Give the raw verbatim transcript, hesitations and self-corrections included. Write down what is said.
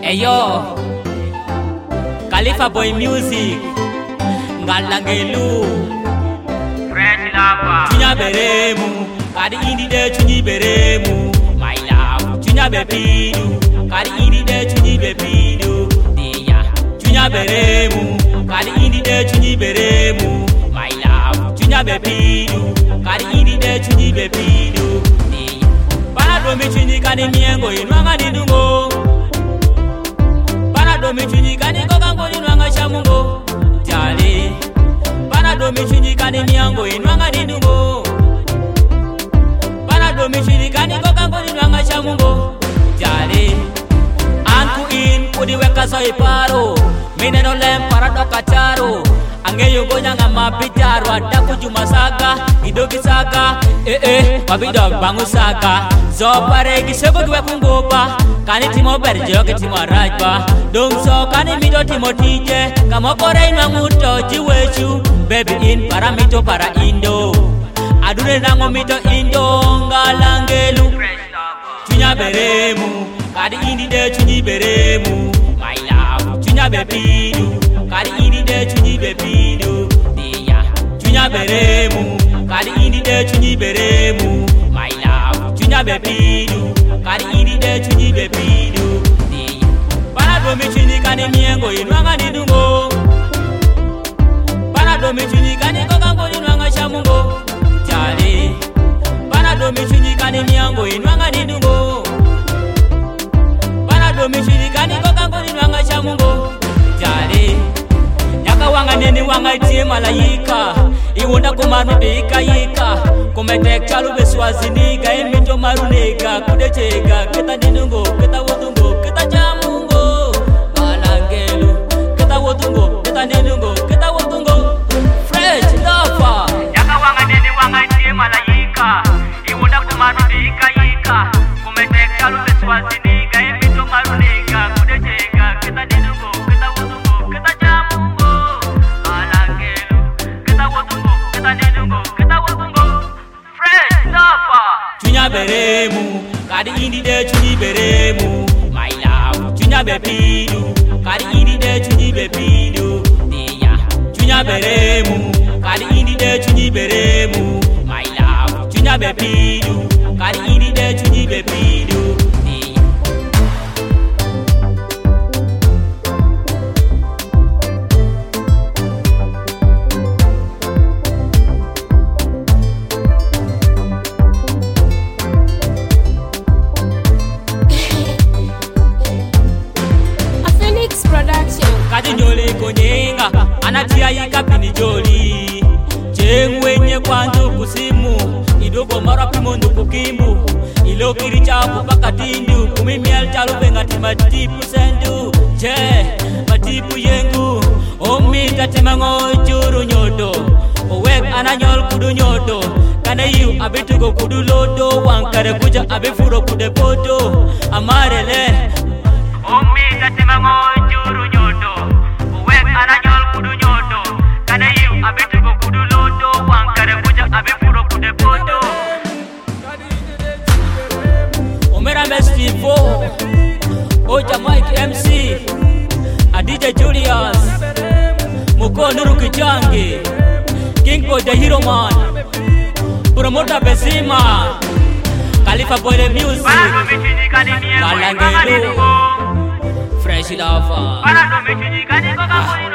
Eyo Khalifa Boy Music Ngalangelu Fresh Lava Chunya beremu Kadi indi de chunyi beremu My love Chunya bepidu Kadi indi de chunyi bepidu Deya Chunya beremu Kadi indi de chunyi beremu My love Chunya bepidu Kadi indi de chunyi bepidu Deya Para domi chunyi kani miengo inwanga nidungo Domi chunyi kani kokango inwanga shamungo Jale Para domi chunyi kani miango inwanga nidungo Para domi chunyi kani kokango inwanga shamungo Jale Anku in kudi weka so iparo Mine no lem para doka charo Ange yungo nyanga mapitaro Adaku juma saga Idoki saga Eh eh Wabidog bangu saga Zopare gisebo gwe kungopa Kani timo berjo ke timo rajba Dong so kani mido timo tije Kamo kore inwa nguto jiwechu Baby in para mito para indo Adune nango mito indo Ngalangelu Chunya beremu Kadi indi de chunyi beremu My love Chunya bepidu Kadi indi de chunyi bepidu Deya Chunya beremu Kadi indi de chunyi beremu My love Chunya bepidu Kadi indi de chunyi bepidu Deya Para domi chunyi kani miengo inwanga nidungo Para domi chunyi kani kokango inwanga shamungo Jale Para domi chunyi kani miengo inwanga nidungo Para domi chunyi kani kokango inwanga shamungo Jale Nyaka wanga neni wanga itie malayika Iwunda kumaru beika yika Kumetek chalu beswaziniga Imito marunega kudechega Kita nidungo, kita wudungo, kita jamungo Balangelu Kita wudungo, kita nidungo, kita wudungo Fresh Lava Nyaka wanga neni wanga itie malayika Iwunda kumaru beika yika Kumetek chalu beswaziniga Imito marunega kudechega Kita nidungo, kita wudungo, kita jamungo Balangelu Kita wudungo, kita nidungo, kita wudungo Fresh Lava Chunya beremu Kadi indi de chunyi beremu My love Chunya bepidu Kadi indi de chunyi bepidu Deya Chunya beremu Kadi indi de chunyi beremu My love Chunya bepidu Kadi indi de chunyi bepidu Deya Kadi nyole konyenga Anatia yika pini joli Chengwenye kwanzu kusimu Idogo mara pimondu kukimbu Ilo kiri chapu paka tindu Kumimial chalu bengati matipu sendu Che matipu yengu Omi tatema ngojuru nyodo Owek ananyol kudu nyodo Kane yu abitugo kudu lodo Wankare kuja abifuro kude bodo Amarele Omi tatema ngojuru nyodo Owek ananyol kudu nyodo Kane yu abitugo kudu lodo Wankare kuja abifuro kude bodo Omera Mestivo Oja Mike M C Adija Julius Muko Nuru Kijangi King Boy the Hero Man Promoter Besima Khalifa Boy the Music Ngalangelu Fresh Lava Para domi chunyi kani kokango